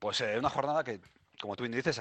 Pues una jornada que, como tú bien dices,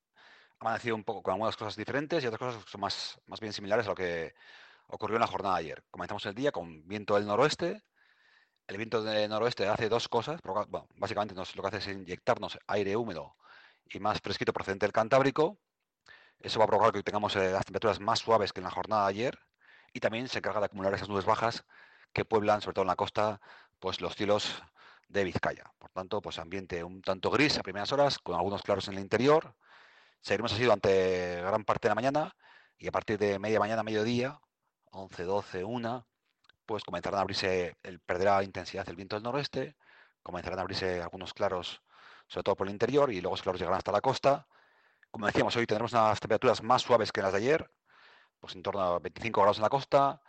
ha amanecido un poco con algunas cosas diferentes y otras cosas que son más bien similares a lo que ocurrió en la jornada de ayer. Comenzamos el día con viento del noroeste. El viento del noroeste hace dos cosas. Bueno, básicamente lo que hace es inyectarnos aire húmedo y más fresquito procedente del Cantábrico. Eso va a provocar que tengamos las temperaturas más suaves que en la jornada de ayer. Y también se encarga de acumular esas nubes bajas que pueblan, sobre todo en la costa, pues los cielos de Vizcaya. Por tanto, pues ambiente un tanto gris a primeras horas, con algunos claros en el interior. Seguiremos así durante gran parte de la mañana y a partir de media mañana, mediodía, 11, 12, 1, pues comenzarán a abrirse, perderá intensidad el viento del noroeste, comenzarán a abrirse algunos claros, sobre todo por el interior, y luego los claros llegarán hasta la costa. Como decíamos, hoy tendremos unas temperaturas más suaves que las de ayer, pues en torno a 25 grados en la costa,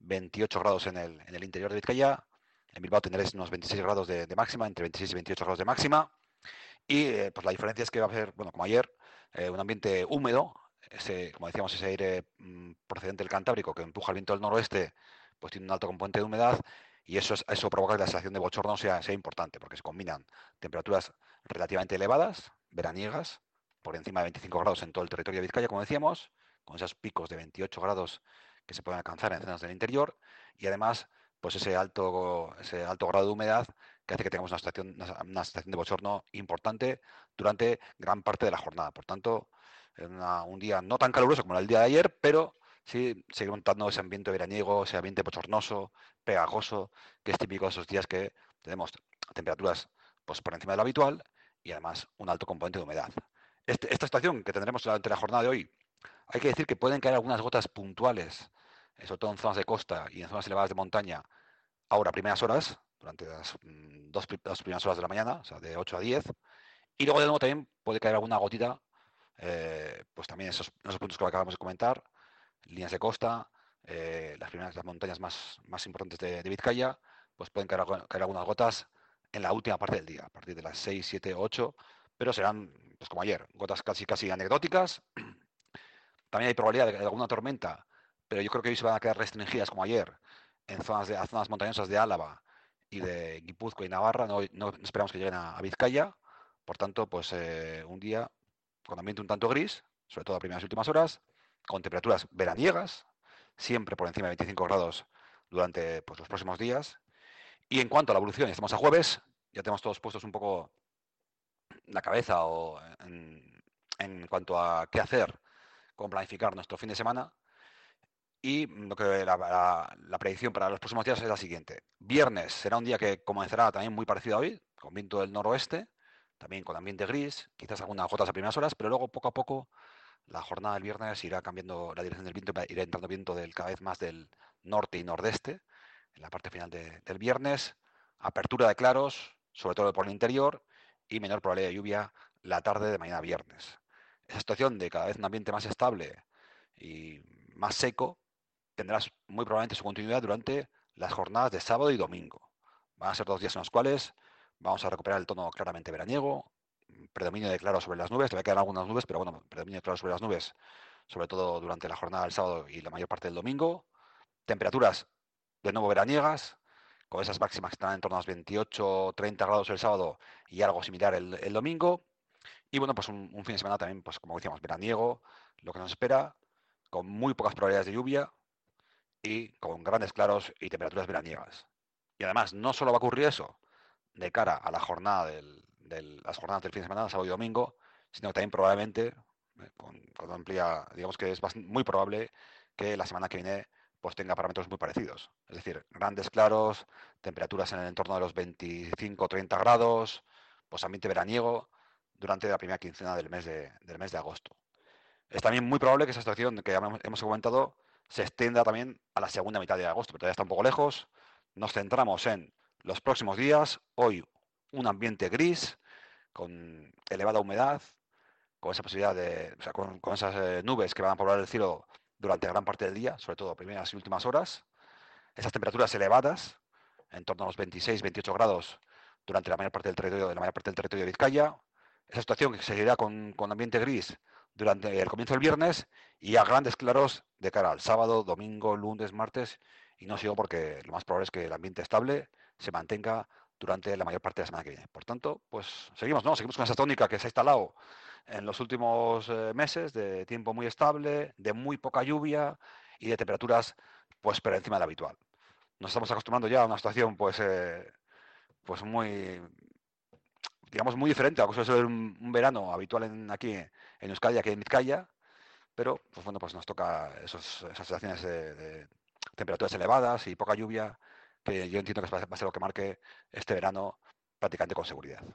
28 grados en el interior de Vizcaya. En Bilbao tendréis unos 26 grados de máxima, entre 26 y 28 grados de máxima. Y pues la diferencia es que va a ser, bueno, como ayer, un ambiente húmedo, como decíamos, ese aire procedente del Cantábrico que empuja el viento del noroeste, pues tiene un alto componente de humedad y eso provoca que la sensación de bochorno sea importante, porque se combinan temperaturas relativamente elevadas, veraniegas, por encima de 25 grados en todo el territorio de Vizcaya, como decíamos, con esos picos de 28 grados que se pueden alcanzar en zonas del interior, y además, pues ese alto grado de humedad que hace que tengamos una situación de bochorno importante durante gran parte de la jornada. Por tanto, un día no tan caluroso como el día de ayer, pero sí seguir montando ese ambiente veraniego, ese ambiente bochornoso, pegajoso, que es típico de esos días que tenemos temperaturas pues, por encima de lo habitual y además un alto componente de humedad. Esta situación que tendremos durante la jornada de hoy, hay que decir que pueden caer algunas gotas puntuales, sobre todo en zonas de costa y en zonas elevadas de montaña, ahora primeras horas, durante las dos primeras horas de la mañana, o sea, de 8 a 10, y luego de nuevo también puede caer alguna gotita, pues también esos puntos que acabamos de comentar, líneas de costa, las montañas más importantes de Vizcaya, pues pueden caer algunas gotas en la última parte del día, a partir de las 6, 7, 8, pero serán, pues como ayer, gotas casi anecdóticas. También hay probabilidad de alguna tormenta, pero yo creo que hoy se van a quedar restringidas como ayer en zonas montañosas de Álava y de Guipúzcoa y Navarra. No esperamos que lleguen a Vizcaya. Por tanto, pues un día con ambiente un tanto gris, sobre todo a primeras y últimas horas, con temperaturas veraniegas, siempre por encima de 25 grados durante pues, los próximos días. Y en cuanto a la evolución, estamos a jueves, ya tenemos todos puestos un poco la cabeza en cuanto a qué hacer, cómo planificar nuestro fin de semana. Y la predicción para los próximos días es la siguiente. Viernes será un día que comenzará también muy parecido a hoy, con viento del noroeste, también con ambiente gris, quizás algunas gotas a primeras horas, pero luego poco a poco la jornada del viernes irá cambiando la dirección del viento, irá entrando viento cada vez más del norte y nordeste, en la parte final del viernes, apertura de claros, sobre todo por el interior, y menor probabilidad de lluvia la tarde de mañana viernes. Esa situación de cada vez un ambiente más estable y más seco tendrá muy probablemente su continuidad durante las jornadas de sábado y domingo. Van a ser 2 días en los cuales vamos a recuperar el tono claramente veraniego, predominio de claro sobre las nubes, te va a quedar algunas nubes, pero bueno, predominio de claro sobre las nubes, sobre todo durante la jornada del sábado y la mayor parte del domingo. Temperaturas de nuevo veraniegas, con esas máximas que están en torno a los 28 o 30 grados el sábado y algo similar el domingo. Y bueno, pues un fin de semana también, pues como decíamos, veraniego, lo que nos espera, con muy pocas probabilidades de lluvia, y con grandes claros y temperaturas veraniegas. Y además, no solo va a ocurrir eso de cara a la jornada las jornadas del fin de semana, sábado y domingo, sino que también probablemente, con amplia, digamos que es muy probable que la semana que viene pues tenga parámetros muy parecidos. Es decir, grandes claros, temperaturas en el entorno de los 25-30 grados, pues ambiente veraniego durante la primera quincena del mes de agosto. Es también muy probable que esa situación que ya hemos comentado se extienda también a la segunda mitad de agosto, pero todavía está un poco lejos. Nos centramos en los próximos días. Hoy un ambiente gris, con elevada humedad, con esa posibilidad o sea, con esas nubes que van a poblar el cielo durante gran parte del día, sobre todo primeras y últimas horas. Esas temperaturas elevadas, en torno a los 26, 28 grados durante la mayor parte del territorio de Vizcaya. Esa situación que seguirá con ambiente gris durante el comienzo del viernes y a grandes claros de cara al sábado, domingo, lunes, martes. Y no sigo porque lo más probable es que el ambiente estable se mantenga durante la mayor parte de la semana que viene. Por tanto, pues seguimos, ¿no? Seguimos con esa tónica que se ha instalado en los últimos meses de tiempo muy estable, de muy poca lluvia y de temperaturas pues por encima de la habitual. Nos estamos acostumbrando ya a una situación pues muy, digamos, muy diferente a lo que suele ser un verano habitual aquí en Euskadi, aquí en Vizcaya, pero pues bueno, pues nos toca esas situaciones de temperaturas elevadas y poca lluvia, que yo entiendo que va a ser lo que marque este verano prácticamente con seguridad.